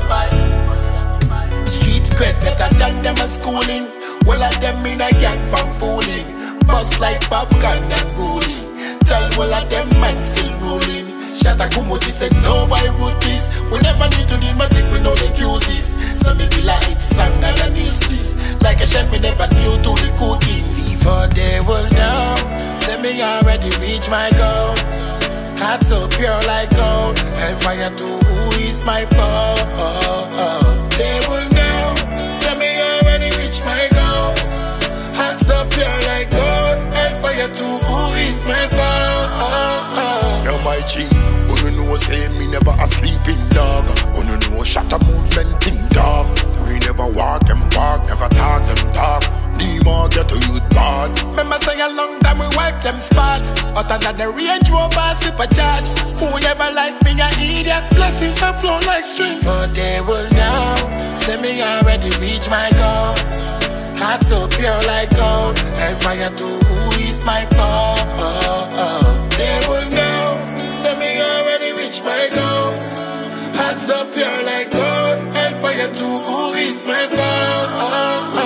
Street cred better than them a schooling. All of them in a gang from fooling. Bust like popcorn and rolling. Tell all of them man still ruling. Shatta Kumuji said no boy wrote this. We never need to do matic, we know the uses. So me be like it's sang and a news this. Like a chef, me never knew to the cookings. Before they will know, say me already reach my goals. Heart so pure like gold, and fire to who is my foe. They will know, say me already reach my goals. Heart so pure like gold, and fire to who is my foe. You're my G, you know say me never a sleeping dog. You know shut a movement in dog. We never walk, never talk, them talk. Nemo get to youth bad. Remember say a long time we wipe them spot. Other than the Range Rover supercharge. Who never like me a idiot. Blessings have flown like streams. But they will know, say me already reach my goals. Heart so pure like gold, and fire to who is my foe. They will know, say me already reach my goals. Heart so pure like gold, and fire to who is my foe.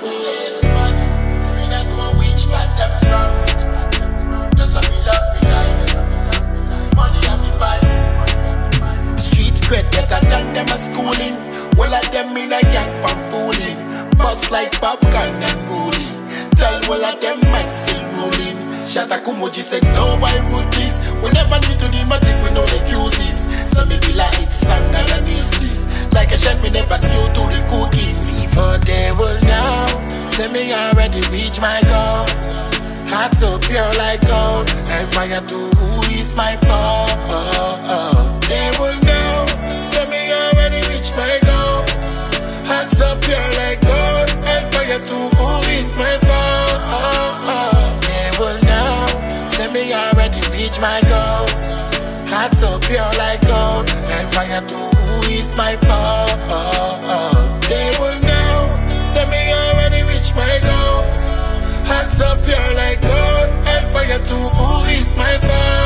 Street cred better than them a schooling. All of them in a gang from fooling. Bust like popcorn and rolling. Tell all of them man still ruling. Shatta Kumuji said no boy wrote this. We never need to do matic, we know the uses. So me be like it's sang and a news this. Like a chef, me never knew to the cookings. Before they will know, say me already reach my goals. Heart so pure like gold, and fire to who is my foe. They will know, say me already reach my goals. Heart so pure like gold, and fire to who is my foe. They will know, say me already reach my goals. Heart so pure like gold, and fire to who is my foe. They will know, say me already reach my goals. Heart so pure like gold, and fire to who is my foe.